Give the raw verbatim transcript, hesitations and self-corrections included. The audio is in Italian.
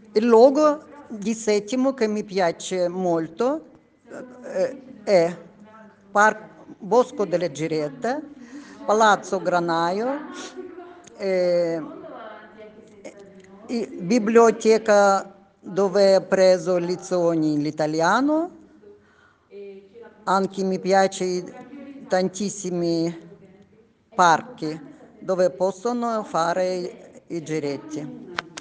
Il luogo di Settimo che mi piace molto eh, è Par- Bosco delle Girette, Palazzo Granaio, eh, e- biblioteca dove ho preso lezioni l'italiano, anche mi piace tantissimi parchi dove possono fare i giretti.